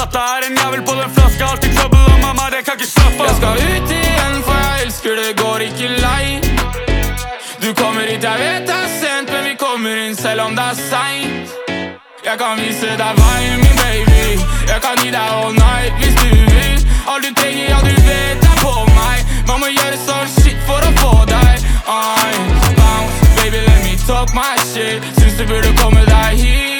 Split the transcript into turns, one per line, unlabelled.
at det er en jævel på den flaska. Alltid trouble og mamma, det kan ikke slappe av.
Jeg skal ut igjen, for jeg elsker det, går ikke lei. Du kommer hit, jeg vet det er sent, men vi kommer inn selv om det er sent. Jeg kan vise deg veien, min baby. Jeg kan gi deg all night hvis du vil. Alt du trenger, ja du vet det er på meg. Man må gjøre sånn shit for å få deg. Bounce, baby, let me talk my shit. Syns du burde komme deg hit.